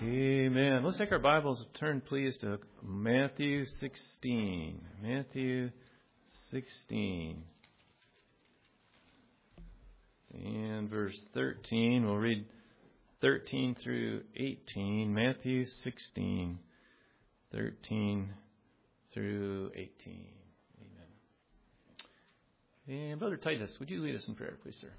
Amen. Let's take our Bibles and turn, please, to Matthew 16. Matthew 16. And verse 13. We'll read 13 through 18. Matthew 16, 13 through 18. Amen. And Brother Titus, would you lead us in prayer, please, sir?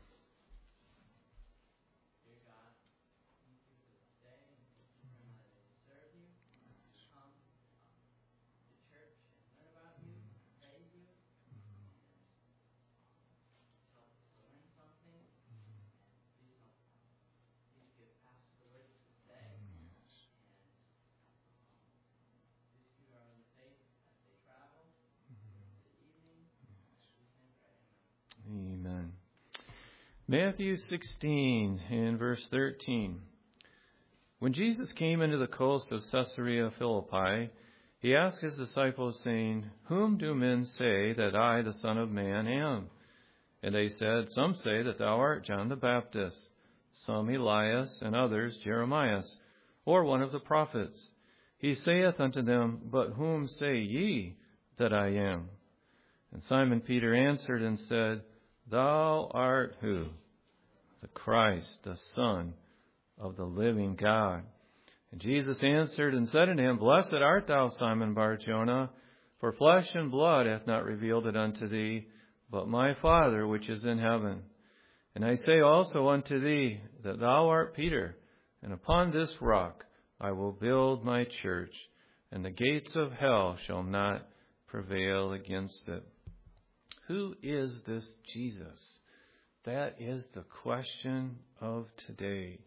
Amen. Matthew 16 and verse 13. When Jesus came into the coast of Caesarea Philippi, he asked his disciples, saying, Whom do men say that I, the Son of Man, am? And they said, Some say that thou art John the Baptist, some Elias, and others Jeremiah, or one of the prophets. He saith unto them, But whom say ye that I am? And Simon Peter answered and said, Thou art who? The Christ, the Son of the living God. And Jesus answered and said unto him, Blessed art thou, Simon Bar-Jonah, for flesh and blood hath not revealed it unto thee, but my Father which is in heaven. And I say also unto thee, that thou art Peter, and upon this rock I will build my church, and the gates of hell shall not prevail against it. Who is this Jesus? That is the question of today.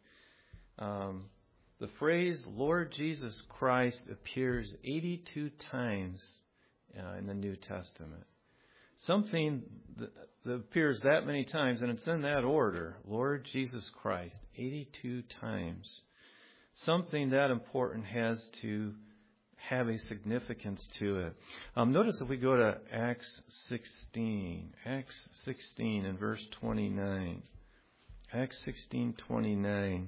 The phrase Lord Jesus Christ appears 82 times in the New Testament. Something that appears that many times, and it's in that order. Lord Jesus Christ, 82 times. Something that important has to have a significance to it. Notice if we go to Acts 16 and verse 29. Acts 16:29.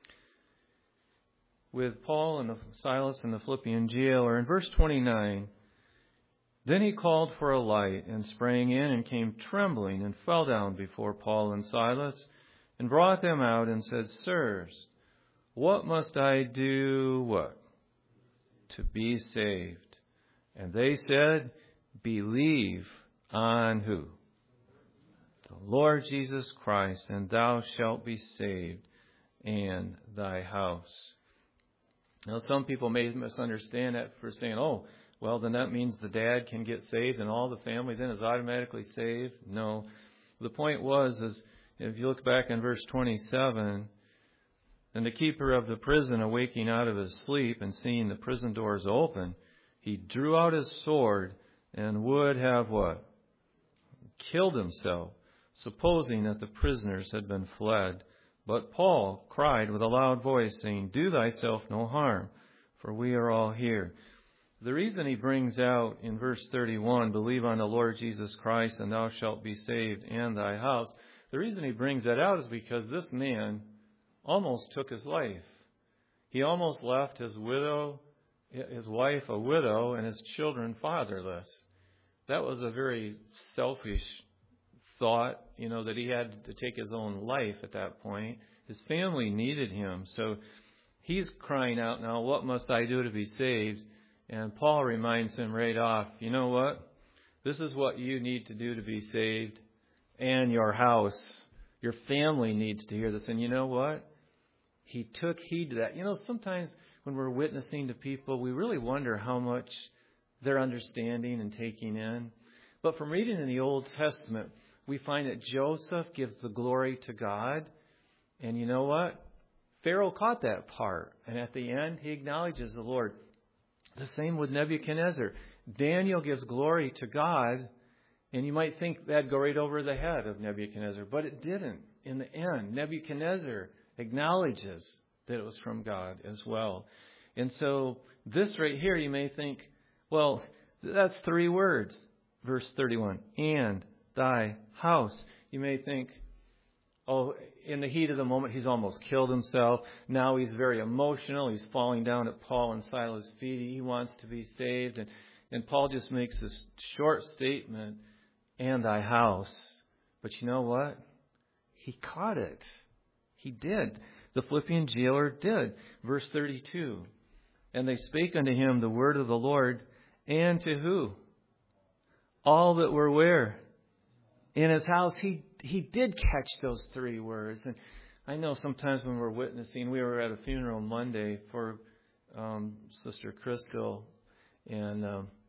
With Paul and Silas in the Philippian jailer, in verse 29, Then he called for a light and sprang in and came trembling and fell down before Paul and Silas and brought them out and said, Sirs, what must I do? What? To be saved. And they said, Believe on who? The Lord Jesus Christ, and thou shalt be saved, and thy house. Now, some people may misunderstand that for saying, oh, well, then that means the dad can get saved and all the family then is automatically saved. No. The point is if you look back in verse 27, and the keeper of the prison, awaking out of his sleep and seeing the prison doors open, he drew out his sword and would have what? Killed himself, supposing that the prisoners had been fled. But Paul cried with a loud voice, saying, Do thyself no harm, for we are all here. The reason he brings out in verse 31, Believe on the Lord Jesus Christ, and thou shalt be saved, and thy house. The reason he brings that out is because this man almost took his life. He almost left his wife a widow, and his children fatherless. That was a very selfish thought, that he had to take his own life at that point. His family needed him. So he's crying out now, what must I do to be saved? And Paul reminds him right off, you know what? This is what you need to do to be saved, and your house. Your family needs to hear this. And you know what? He took heed to that. Sometimes when we're witnessing to people, we really wonder how much they're understanding and taking in. But from reading in the Old Testament, we find that Joseph gives the glory to God. And you know what? Pharaoh caught that part. And at the end, he acknowledges the Lord. The same with Nebuchadnezzar. Daniel gives glory to God. And you might think that'd go right over the head of Nebuchadnezzar. But it didn't. In the end, Nebuchadnezzar acknowledges that it was from God as well. And so this right here, you may think, well, that's 3 words. Verse 31, and thy house. You may think, oh, in the heat of the moment, he's almost killed himself. Now he's very emotional. He's falling down at Paul and Silas' feet. He wants to be saved. And Paul just makes this short statement, and thy house. But you know what? He caught it. He did. The Philippian jailer did. Verse 32. And they spake unto him the word of the Lord, and to who? All that were where? In his house. He did catch those three words. And I know sometimes when we're witnessing, we were at a funeral Monday for Sister Crystal. And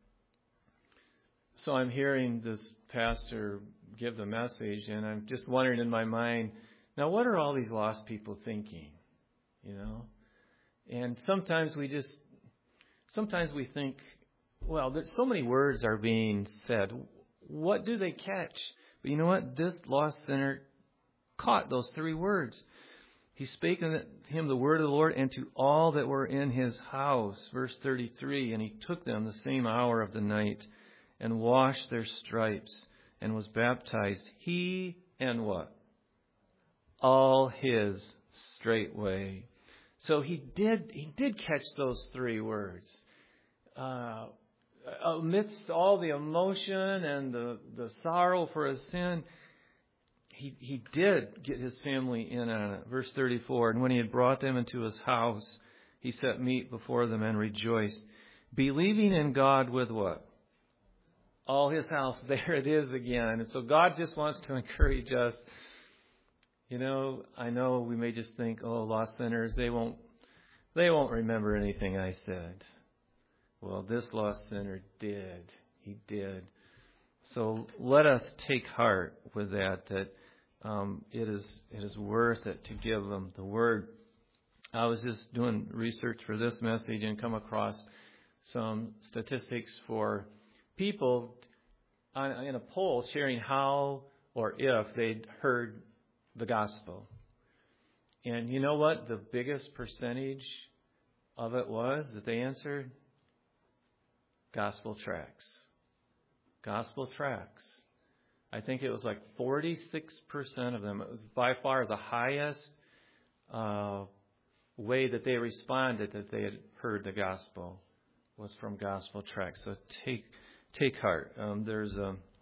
so I'm hearing this pastor give the message, and I'm just wondering in my mind, now what are all these lost people thinking? You know? And sometimes we think, well, there's so many words are being said. What do they catch? But you know what? This lost sinner caught those three words. He spake unto him the word of the Lord, and to all that were in his house. Verse 33, and he took them the same hour of the night, and washed their stripes, and was baptized, he and what? All his straightway. So he did catch those three words. Amidst all the emotion and the sorrow for his sin, he did get his family in on it. Verse 34, and when he had brought them into his house, he set meat before them and rejoiced, believing in God with what? All his house. There it is again. And so God just wants to encourage us. You know, I know we may just think, oh, lost sinners, they won't remember anything I said. Well, this lost sinner did. He did. So let us take heart with that it is worth it to give them the word. I was just doing research for this message and come across some statistics for people in a poll sharing how or if they'd heard the gospel. And you know what the biggest percentage of it was that they answered? Gospel tracts. Gospel tracts. I think it was like 46% of them. It was by far the highest way that they responded that they had heard the gospel was from gospel tracts. So take heart. There's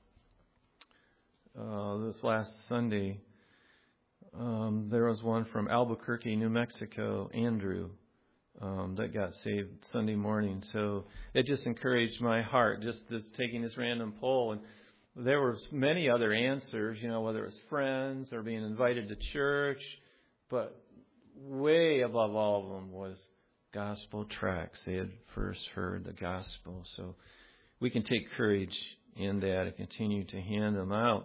this last Sunday, there was one from Albuquerque, New Mexico, Andrew, that got saved Sunday morning. So it just encouraged my heart, just taking this random poll. And there were many other answers, you know, whether it was friends or being invited to church. But way above all of them was gospel tracts. They had first heard the gospel. So we can take courage in that and continue to hand them out.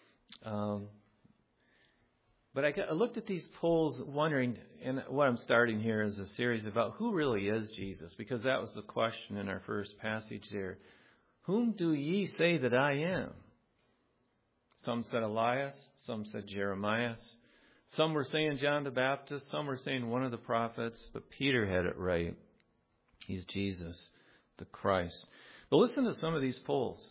But I looked at these polls wondering, and what I'm starting here is a series about who really is Jesus, because that was the question in our first passage there. Whom do ye say that I am? Some said Elias, some said Jeremiah, some were saying John the Baptist, some were saying one of the prophets, but Peter had it right. He's Jesus, the Christ. But listen to some of these polls.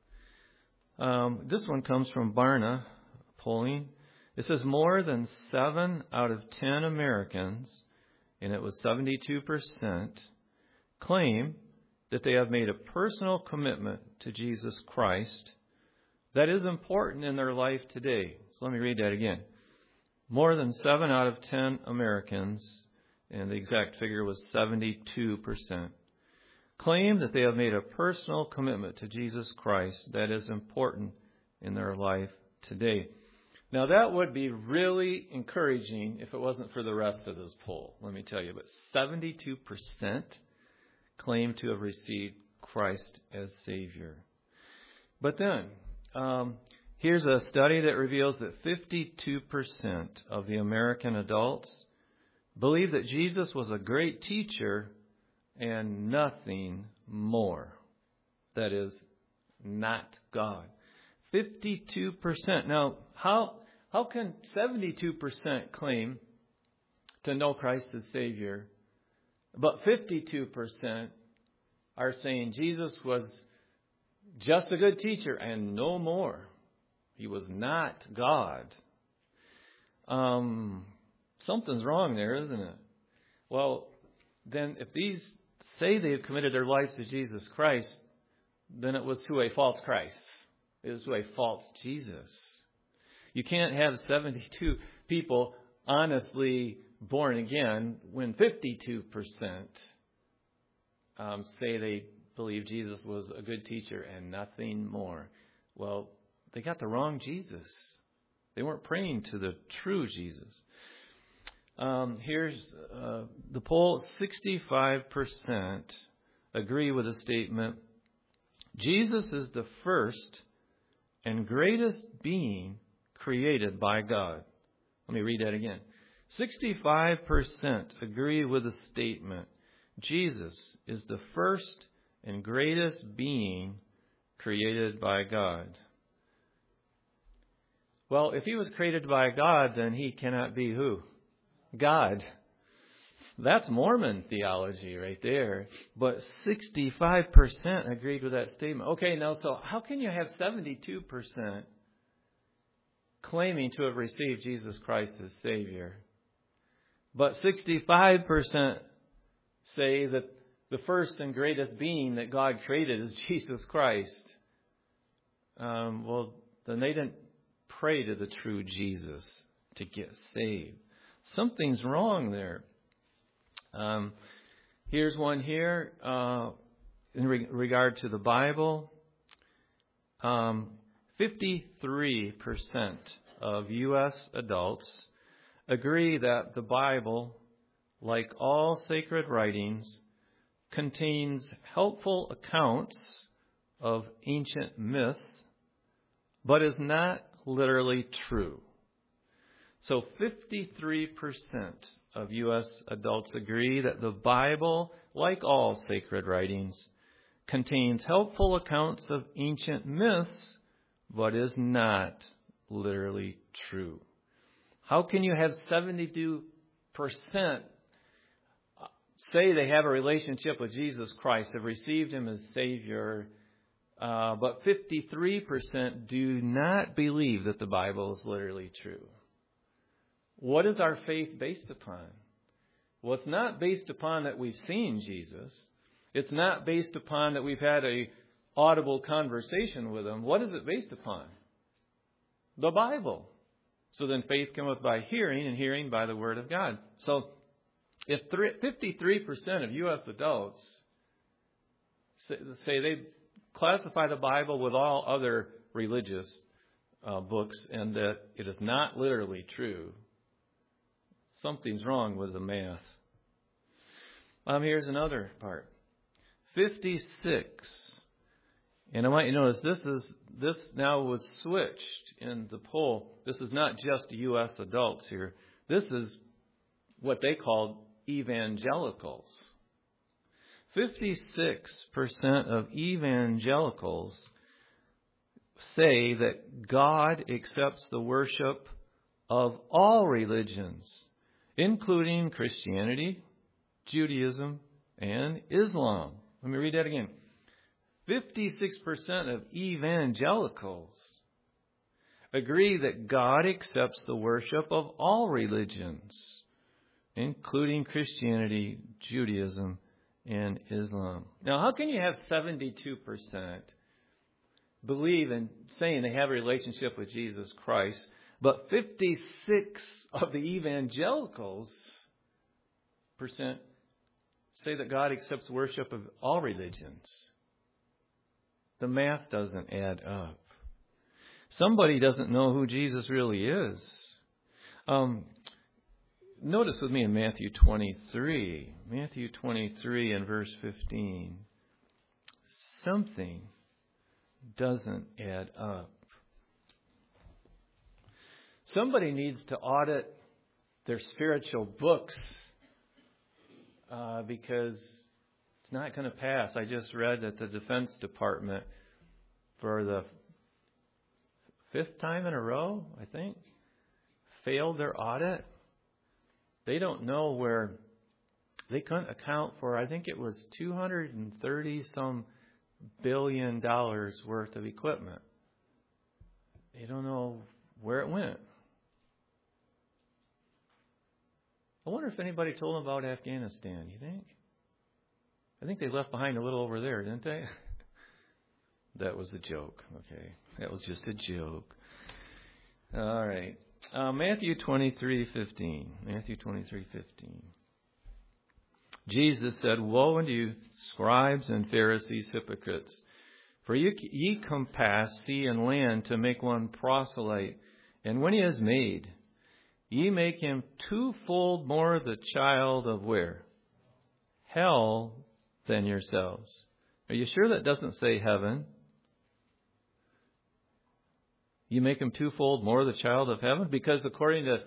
This one comes from Barna polling. It says more than 7 out of 10 Americans, and it was 72%, claim that they have made a personal commitment to Jesus Christ that is important in their life today. So let me read that again. More than 7 out of 10 Americans, and the exact figure was 72%, claim that they have made a personal commitment to Jesus Christ that is important in their life today. Now, that would be really encouraging if it wasn't for the rest of this poll, let me tell you. But 72% claim to have received Christ as Savior. But then, here's a study that reveals that 52% of the American adults believe that Jesus was a great teacher and nothing more. That is, not God. 52%. Now, how can 72% claim to know Christ as Savior, but 52% are saying Jesus was just a good teacher and no more? He was not God. Something's wrong there, isn't it? Well, then if these say they've committed their lives to Jesus Christ, then it was to a false Christ. It was to a false Jesus. You can't have 72 people honestly born again when 52% say they believe Jesus was a good teacher and nothing more. Well, they got the wrong Jesus. They weren't praying to the true Jesus. Here's the poll. 65% agree with the statement, Jesus is the first and greatest being created by God. Let me read that again. 65% agree with the statement, Jesus is the first and greatest being created by God. Well, if he was created by God, then he cannot be who? God. That's Mormon theology right there. But 65% agreed with that statement. Okay, now, so how can you have 72% claiming to have received Jesus Christ as Savior, but 65% say that the first and greatest being that God created is Jesus Christ? Well, then they didn't pray to the true Jesus to get saved. Something's wrong there. Here's one here in regard to the Bible. 53% of U.S. adults agree that the Bible, like all sacred writings, contains helpful accounts of ancient myths, but is not literally true. So 53% of U.S. adults agree that the Bible, like all sacred writings, contains helpful accounts of ancient myths, but is not literally true. How can you have 72% say they have a relationship with Jesus Christ, have received Him as Savior, but 53% do not believe that the Bible is literally true? What is our faith based upon? Well, it's not based upon that we've seen Jesus. It's not based upon that we've had a audible conversation with Him. What is it based upon? The Bible. So then faith cometh by hearing, and hearing by the Word of God. So if 53% of U.S. adults say they classify the Bible with all other religious books and that it is not literally true, something's wrong with the math. Here's another part. 56. And I want you to notice this now was switched in the poll. This is not just U.S. adults here. This is what they called evangelicals. 56% of evangelicals say that God accepts the worship of all religions, including Christianity, Judaism, and Islam. Let me read that again. 56% of evangelicals agree that God accepts the worship of all religions, including Christianity, Judaism, and Islam. Now, how can you have 72% believe in saying they have a relationship with Jesus Christ, but 56 of the evangelicals say that God accepts worship of all religions? The math doesn't add up. Somebody doesn't know who Jesus really is. Notice with me in Matthew 23. Matthew 23 and verse 15. Something doesn't add up. Somebody needs to audit their spiritual books because it's not going to pass. I just read that the Defense Department, for the 5th time in a row, I think, failed their audit. They don't know where they couldn't account for, I think it was $230-some billion worth of equipment. They don't know where it went. I wonder if anybody told them about Afghanistan, you think? I think they left behind a little over there, didn't they? That was a joke, okay. That was just a joke. All right. Matthew 23:15. Matthew 23:15. Jesus said, "Woe unto you, scribes and Pharisees, hypocrites! For ye compass sea and land to make one proselyte, and when he is made, ye make him twofold more the child of where? Hell than yourselves." Are you sure that doesn't say heaven? You make him twofold more the child of heaven? Because according to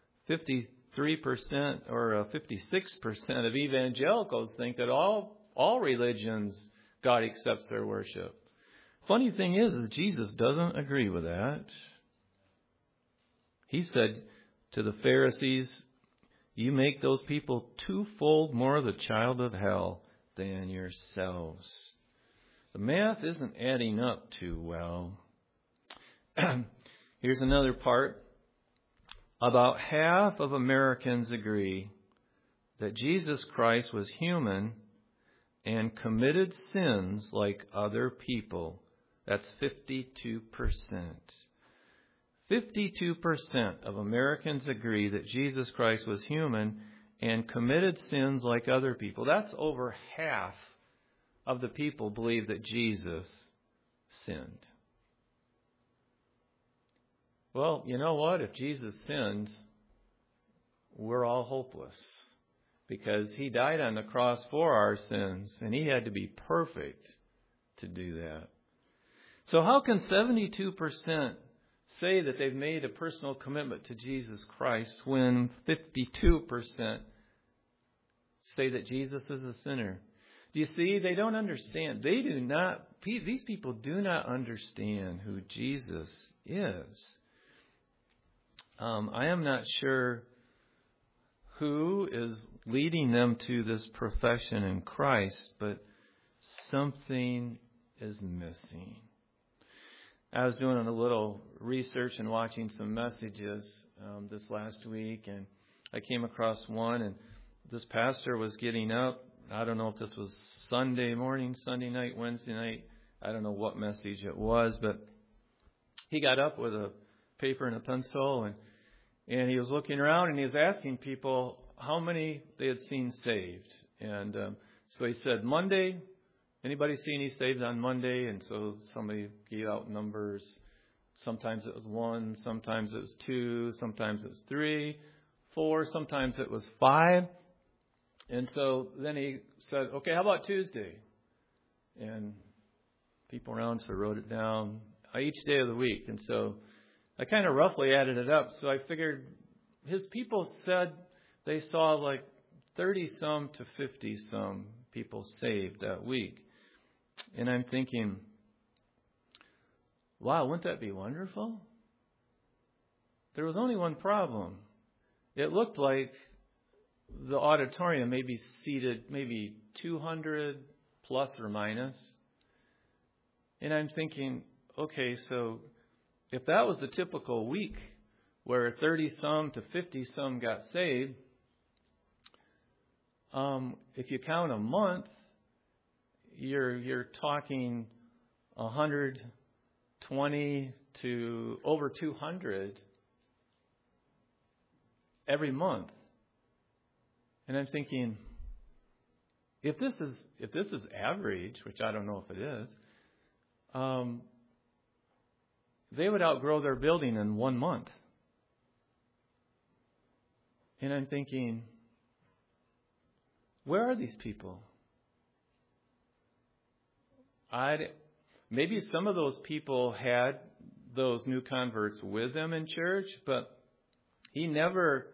53% or 56% of evangelicals think that all religions, God accepts their worship. Funny thing is Jesus doesn't agree with that. He said to the Pharisees, you make those people twofold more the child of hell than yourselves. The math isn't adding up too well. Here's another part. About half of Americans agree that Jesus Christ was human and committed sins like other people. That's 52%. 52% of Americans agree that Jesus Christ was human and committed sins like other people. That's over half of the people believe that Jesus sinned. Well, you know what? If Jesus sinned, we're all hopeless because he died on the cross for our sins, and he had to be perfect to do that. So how can 72% say that they've made a personal commitment to Jesus Christ when 52% say that Jesus is a sinner? Do you see? They don't understand. These people do not understand who Jesus is. I am not sure who is leading them to this profession in Christ, but something is missing. I was doing a little research and watching some messages this last week, and I came across one, and this pastor was getting up. I don't know if this was Sunday morning, Sunday night, Wednesday night. I don't know what message it was, but he got up with a paper and a pencil, and he was looking around, and he was asking people how many they had seen saved. And so he said, Monday, anybody see any saved on Monday? And so somebody gave out numbers. Sometimes it was 1, sometimes it was 2, sometimes it was 3, 4, sometimes it was 5. And so then he said, okay, how about Tuesday? And people around so wrote it down each day of the week. And so I kind of roughly added it up. So I figured his people said they saw like 30-some to 50-some people saved that week. And I'm thinking, wow, wouldn't that be wonderful? There was only one problem. It looked like the auditorium maybe seated maybe 200 plus or minus. And I'm thinking, okay, so if that was the typical week where 30-some to 50-some got saved, if you count a month, you're talking 120 to over 200 every month. And I'm thinking, if this is average, which I don't know if it is, they would outgrow their building in 1 month. And I'm thinking, where are these people? Maybe some of those people had those new converts with them in church, but he never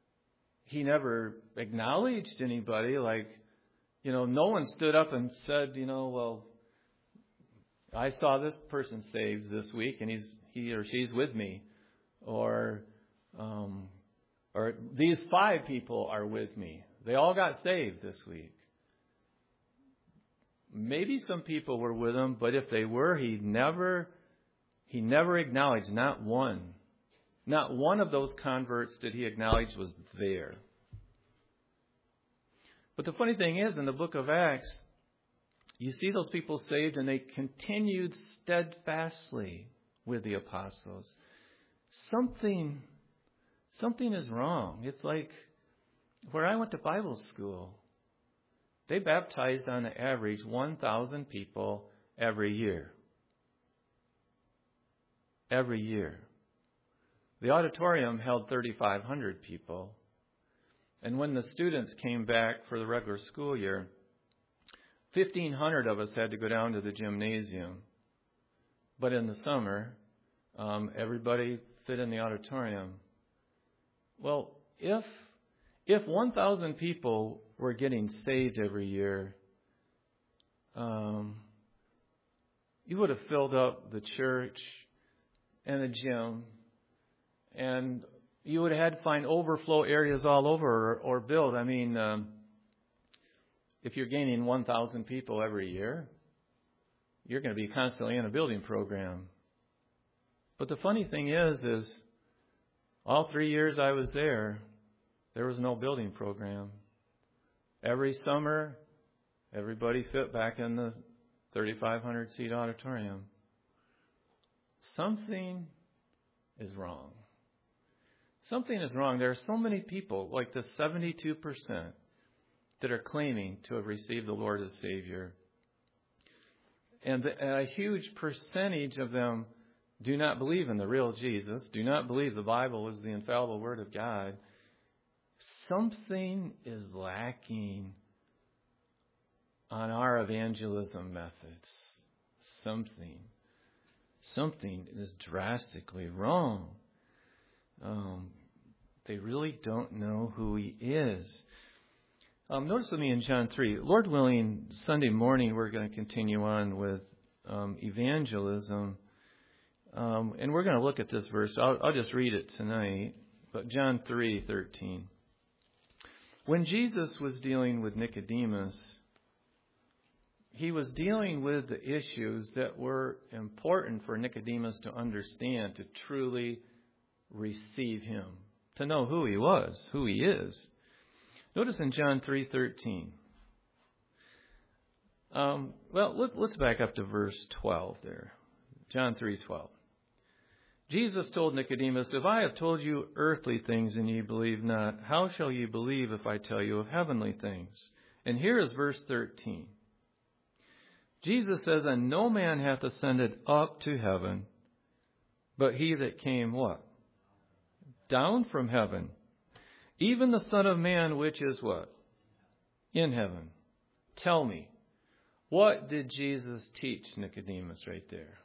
acknowledged anybody. Like, no one stood up and said, well, I saw this person saved this week, and he or she's with me, or these 5 people are with me. They all got saved this week. Maybe some people were with him, but if they were, he never acknowledged, not one. Not one of those converts did he acknowledge was there. But the funny thing is, in the book of Acts, you see those people saved and they continued steadfastly with the apostles. Something is wrong. It's like where I went to Bible school, they baptized on the average 1,000 people every year. Every year. The auditorium held 3,500 people. And when the students came back for the regular school year, 1,500 of us had to go down to the gymnasium. But in the summer, everybody fit in the auditorium. Well, if 1,000 people were getting saved every year, you would have filled up the church and the gym, and you would have had to find overflow areas all over or build. I mean, if you're gaining 1,000 people every year, you're going to be constantly in a building program. But the funny thing is all 3 years I was there was no building program. Every summer, everybody fit back in the 3,500 seat auditorium. Something is wrong. Something is wrong. There are so many people, like the 72%, that are claiming to have received the Lord as Savior. And a huge percentage of them do not believe in the real Jesus, do not believe the Bible is the infallible Word of God. Something is lacking on our evangelism methods. Something is drastically wrong. They really don't know who He is. Notice with me in John 3. Lord willing, Sunday morning we're going to continue on with evangelism. And we're going to look at this verse. I'll just read it tonight. But John 3:13. When Jesus was dealing with Nicodemus, He was dealing with the issues that were important for Nicodemus to understand, to truly receive Him, to know who He was, who He is. Notice in John 3:13. Let's back up to verse 12 there. John 3:12. Jesus told Nicodemus, "If I have told you earthly things and ye believe not, how shall ye believe if I tell you of heavenly things?" And here is verse 13. Jesus says, "And no man hath ascended up to heaven, but he that came" what? Down from heaven. Even the Son of Man, which is what? In heaven. Tell me, what did Jesus teach Nicodemus right there?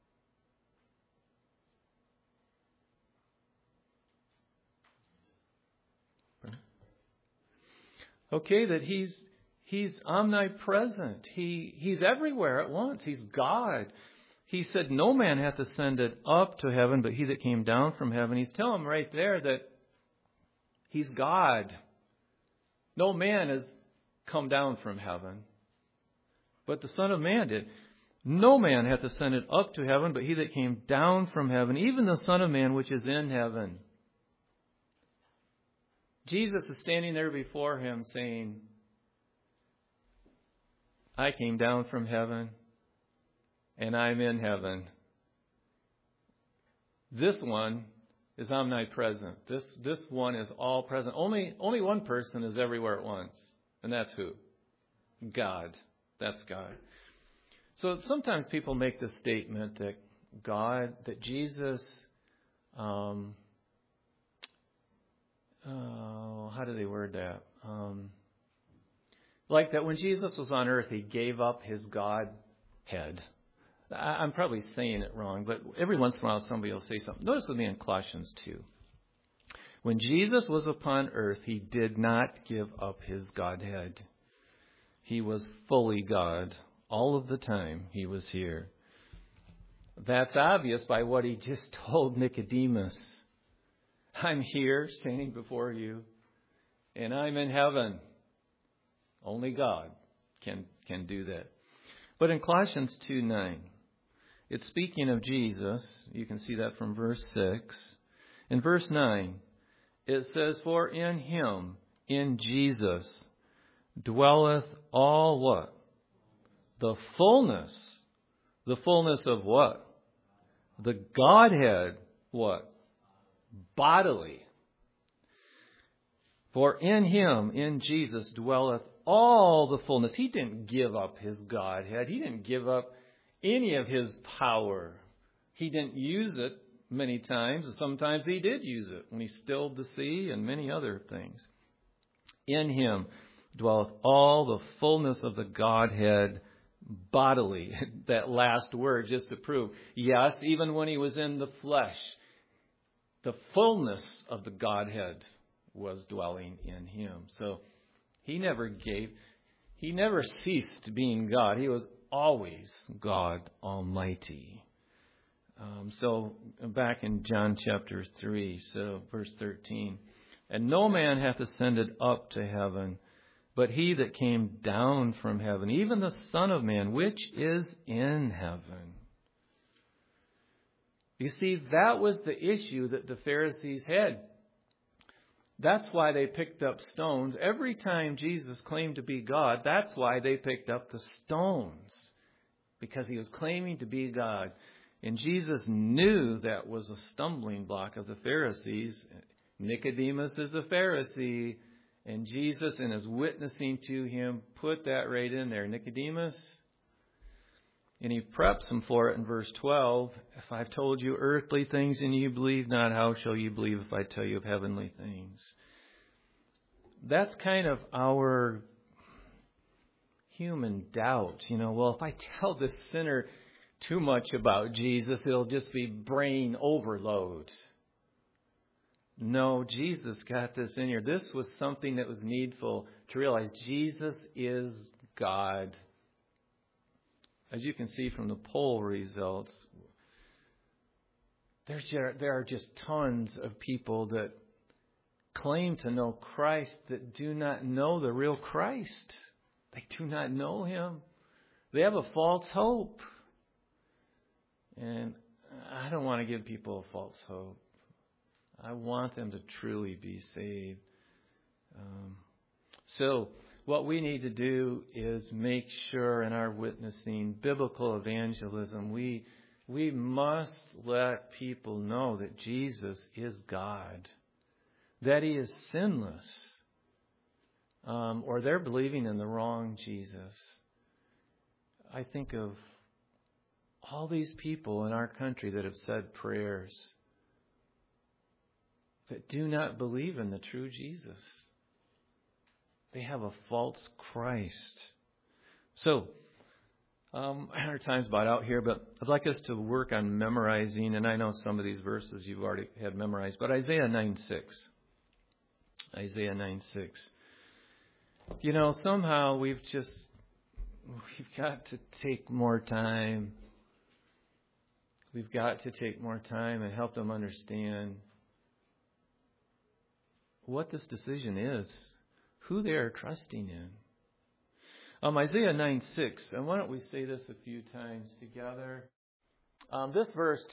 Okay, that He's omnipresent. He's everywhere at once. He's God. He said, no man hath ascended up to heaven, but he that came down from heaven. He's telling him right there that He's God. No man has come down from heaven, but the Son of Man did. No man hath ascended up to heaven, but he that came down from heaven, even the Son of Man which is in heaven. Jesus is standing there before him saying, I came down from heaven and I'm in heaven. This one is omnipresent. This one is all present. Only one person is everywhere at once. And that's who? God. That's God. So sometimes people make the statement that Jesus, how do they word that? Like that when Jesus was on earth, He gave up His Godhead. I'm probably saying it wrong, but every once in a while somebody will say something. Notice with me in Colossians 2. When Jesus was upon earth, He did not give up His Godhead. He was fully God. All of the time He was here. That's obvious by what He just told Nicodemus. I'm here standing before you, and I'm in heaven. Only God can do that. But in Colossians 2:9, it's speaking of Jesus. You can see that from verse 6. In verse 9, it says, For in Him, in Jesus, dwelleth all what? The fullness. The fullness of what? The Godhead, what? Bodily. For in Him, in Jesus, dwelleth all the fullness. He didn't give up His Godhead. He didn't give up any of His power. He didn't use it many times. Sometimes He did use it when He stilled the sea and many other things. In Him dwelleth all the fullness of the Godhead bodily. That last word just to prove. Yes, even when He was in the flesh, the fullness of the Godhead was dwelling in Him. So He never ceased being God. He was always God Almighty. So back in John chapter 3, so verse 13. And no man hath ascended up to heaven, but He that came down from heaven, even the Son of Man, which is in heaven. You see, that was the issue that the Pharisees had. That's why they picked up stones. Every time Jesus claimed to be God, that's why they picked up the stones. Because He was claiming to be God. And Jesus knew that was a stumbling block of the Pharisees. Nicodemus is a Pharisee. And Jesus, in His witnessing to him, put that right in there. Nicodemus. And He preps him for it in verse 12. If I've told you earthly things and you believe not, how shall you believe if I tell you of heavenly things? That's kind of our human doubt. Well, if I tell this sinner too much about Jesus, it'll just be brain overload. No, Jesus got this in here. This was something that was needful to realize. Jesus is God. As you can see from the poll results, there are just tons of people that claim to know Christ that do not know the real Christ. They do not know Him. They have a false hope. And I don't want to give people a false hope. I want them to truly be saved. So what we need to do is make sure in our witnessing, biblical evangelism, we must let people know that Jesus is God, that He is sinless, or they're believing in the wrong Jesus. I think of all these people in our country that have said prayers that do not believe in the true Jesus. They have a false Christ. So, our time's about out here, but I'd like us to work on memorizing, and I know some of these verses you've already had memorized, but Isaiah 9:6. Isaiah 9:6. Somehow we've got to take more time. We've got to take more time and help them understand what this decision is, who they are trusting in. Isaiah 9:6, and why don't we say this a few times together? This verse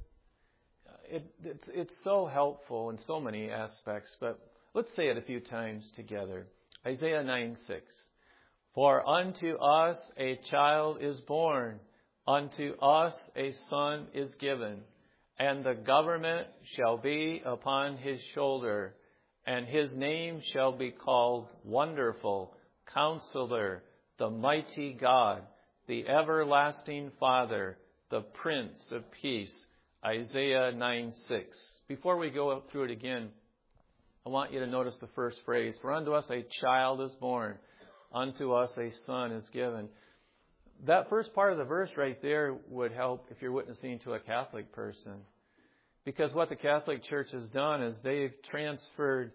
it's so helpful in so many aspects, but let's say it a few times together. Isaiah 9:6. For unto us a child is born, unto us a son is given, and the government shall be upon His shoulder, and His name shall be called Wonderful, Counselor, the Mighty God, the Everlasting Father, the Prince of Peace. Isaiah 9:6. Before we go through it again, I want you to notice the first phrase. For unto us a child is born, unto us a son is given. That first part of the verse right there would help if you're witnessing to a Catholic person. Because what the Catholic Church has done is they've transferred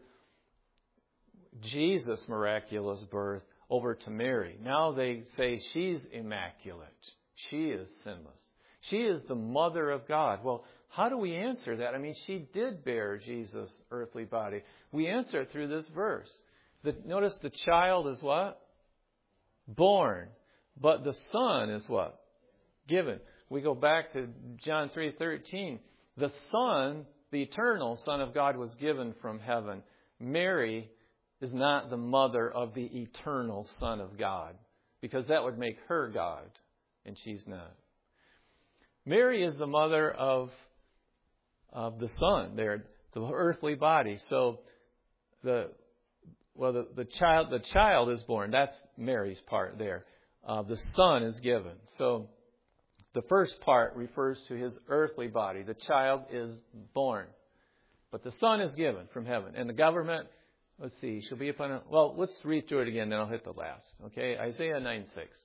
Jesus' miraculous birth over to Mary. Now they say she's immaculate. She is sinless. She is the mother of God. Well, how do we answer that? I mean, she did bear Jesus' earthly body. We answer it through this verse. Notice the child is what? Born. But the Son is what? Given. We go back to John 3:13. The Son, the eternal Son of God, was given from heaven. Mary is not the mother of the eternal Son of God, because that would make her God, and she's not. Mary is the mother of the Son, there, the earthly body. So the child is born. That's Mary's part there. The Son is given. So the first part refers to his earthly body. The child is born. But the Son is given from heaven. And the government, let's see, shall be upon... Well, let's read through it again, then I'll hit the last. Okay, Isaiah 9:6.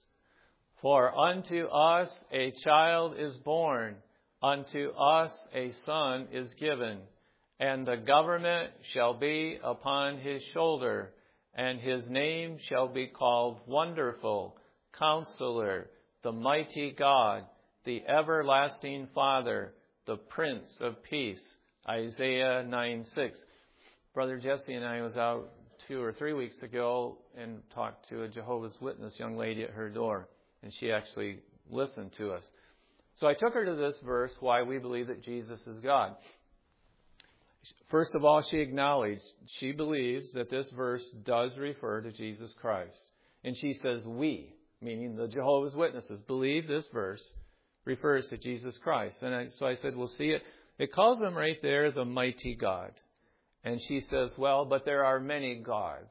For unto us a child is born, unto us a son is given, and the government shall be upon his shoulder, and his name shall be called Wonderful, Counselor, the Mighty God, the Everlasting Father, the Prince of Peace. Isaiah 9:6. Brother Jesse and I was out 2 or 3 weeks ago and talked to a Jehovah's Witness young lady at her door, and she actually listened to us. So I took her to this verse, why we believe that Jesus is God. First of all, she acknowledged, she believes that this verse does refer to Jesus Christ. And she says, we, meaning the Jehovah's Witnesses, believe this verse refers to Jesus Christ. And so I said, we'll see it. It calls him right there the mighty God. And she says, well, but there are many gods.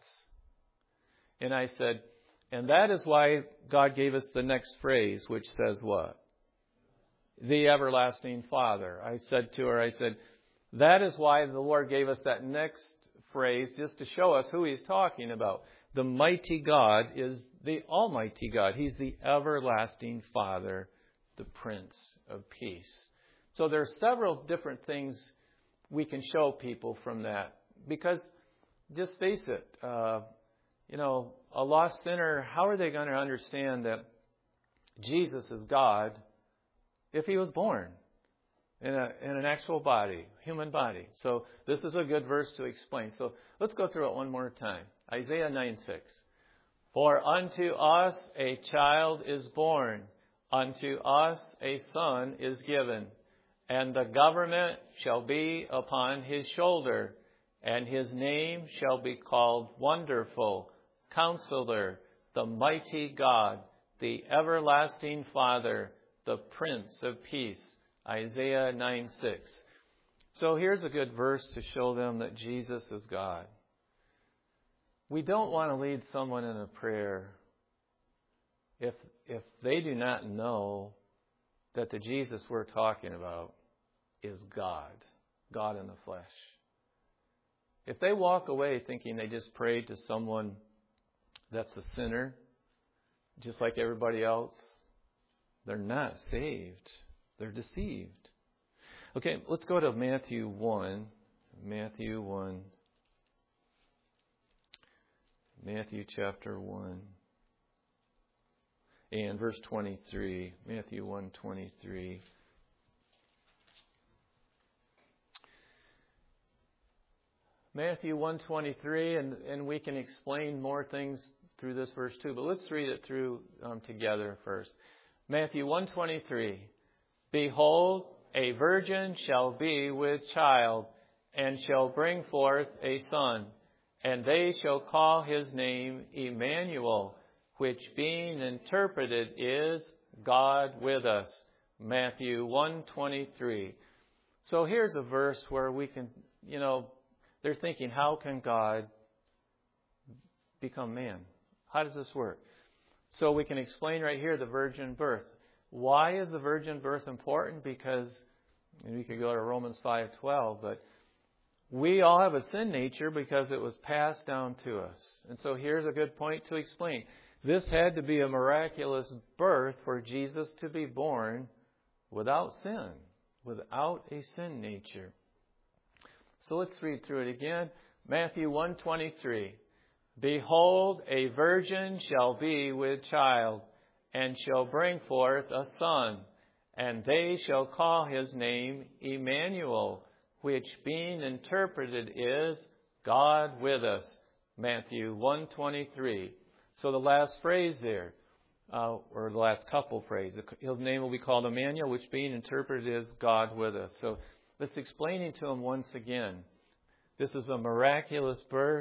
And I said, and that is why God gave us the next phrase, which says what? The Everlasting Father. I said to her, that is why the Lord gave us that next phrase, just to show us who He's talking about. The mighty God is the Almighty God. He's the Everlasting Father, the Prince of Peace. So there are several different things we can show people from that. Because, just face it, a lost sinner, how are they going to understand that Jesus is God if He was born in an actual body, human body? So this is a good verse to explain. So let's go through it one more time. Isaiah 9:6. For unto us a child is born, unto us a son is given, and the government shall be upon his shoulder, and his name shall be called Wonderful, Counselor, the Mighty God, the Everlasting Father, the Prince of Peace. Isaiah 9:6. So here's a good verse to show them that Jesus is God. We don't want to lead someone in a prayer if they do not know that the Jesus we're talking about is God, God in the flesh. If they walk away thinking they just prayed to someone that's a sinner, just like everybody else, they're not saved. They're deceived. Okay, let's go to Matthew 1. Matthew 1. Matthew chapter 1. And verse 23. Matthew 1:23. Matthew 1:23, and we can explain more things through this verse too, but let's read it through together first. Matthew 1:23. Behold, a virgin shall be with child, and shall bring forth a son, and they shall call his name Emmanuel, which being interpreted is God with us. Matthew 1:23. So here's a verse where we can, they're thinking, how can God become man? How does this work? So we can explain right here the virgin birth. Why is the virgin birth important? Because, and we could go to Romans 5:12, but we all have a sin nature because it was passed down to us. And so here's a good point to explain. This had to be a miraculous birth for Jesus to be born without sin, without a sin nature. So let's read through it again. Matthew 1:23. Behold, a virgin shall be with child, and shall bring forth a son, and they shall call his name Emmanuel, which being interpreted is God with us. Matthew 1:23. So the last phrase there, or the last couple phrases, his name will be called Emmanuel, which being interpreted is God with us. So let's explain it to him once again. This is a miraculous birth.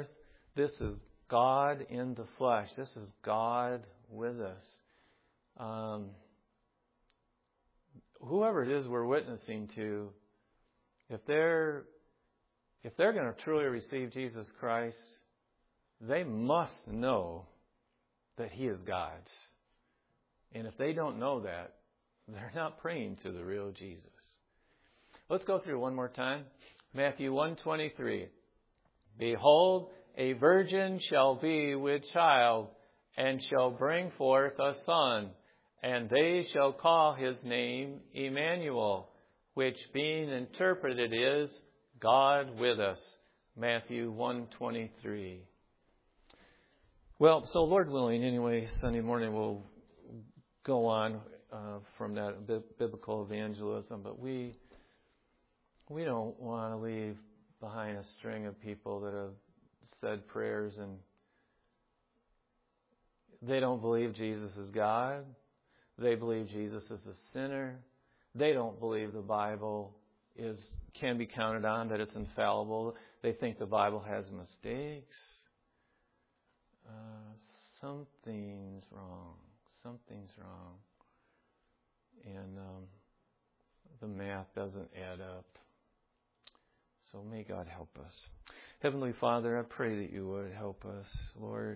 This is God in the flesh. This is God with us. Whoever it is we're witnessing to, if they're going to truly receive Jesus Christ, they must know that He is God's. And if they don't know that, they're not praying to the real Jesus. Let's go through one more time. Matthew 1:23. Behold, a virgin shall be with child, and shall bring forth a son, and they shall call his name Emmanuel, which being interpreted is God with us. Matthew 1:23. Well, so Lord willing, anyway, Sunday morning we'll go on from that biblical evangelism, but we don't want to leave behind a string of people that have said prayers and they don't believe Jesus is God. They believe Jesus is a sinner. They don't believe the Bible can be counted on, that it's infallible. They think the Bible has mistakes. Something's wrong. Something's wrong. And the math doesn't add up. So may God help us. Heavenly Father, I pray that you would help us, Lord.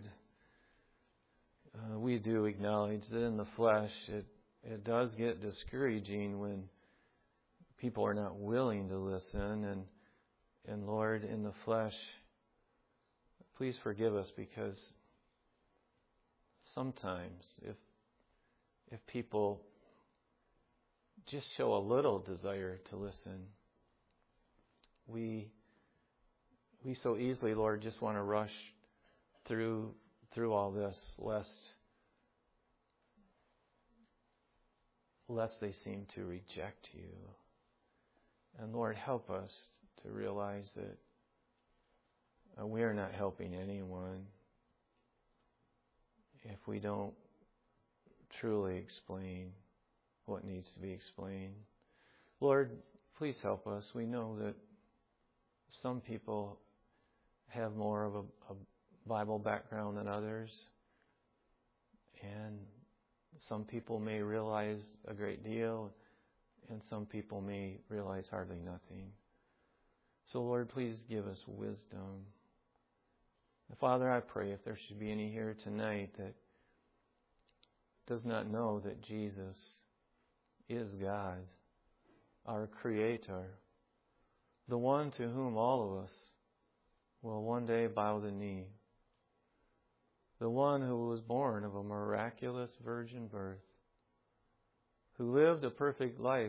We do acknowledge that in the flesh it does get discouraging when people are not willing to listen. And Lord, in the flesh, please forgive us, because sometimes if people just show a little desire to listen, we so easily, Lord, just want to rush through all this, lest they seem to reject you. And Lord, help us to realize that we are not helping anyone if we don't truly explain what needs to be explained. Lord, please help us. We know that some people have more of a Bible background than others, and some people may realize a great deal, and some people may realize hardly nothing. So Lord, please give us wisdom. Father, I pray if there should be any here tonight that does not know that Jesus is God, our Creator, the one to whom all of us will one day bow the knee, the one who was born of a miraculous virgin birth, who lived a perfect life,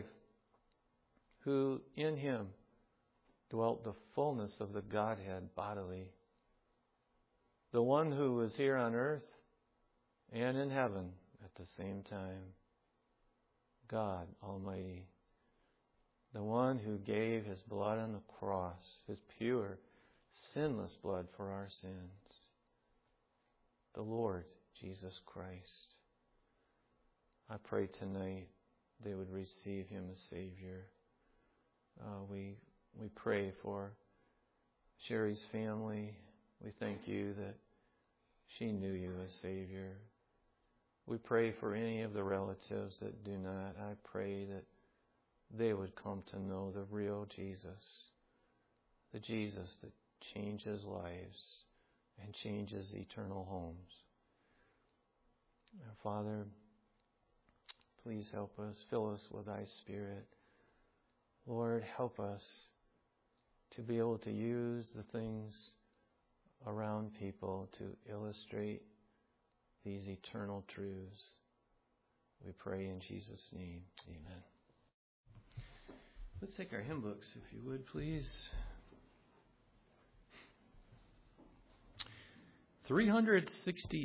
who in Him dwelt the fullness of the Godhead bodily, the one who was here on earth and in heaven at the same time, God Almighty, the one who gave His blood on the cross, His pure, sinless blood for our sins, the Lord Jesus Christ. I pray tonight they would receive Him as Savior. We pray for Sherry's family. We thank you that she knew you as Savior. We pray for any of the relatives that do not. I pray that they would come to know the real Jesus, the Jesus that changes lives and changes eternal homes. Now, Father, please help us. Fill us with Thy Spirit. Lord, help us to be able to use the things around people to illustrate these eternal truths. We pray in Jesus' name. Amen. Let's take our hymn books, if you would, please. 360.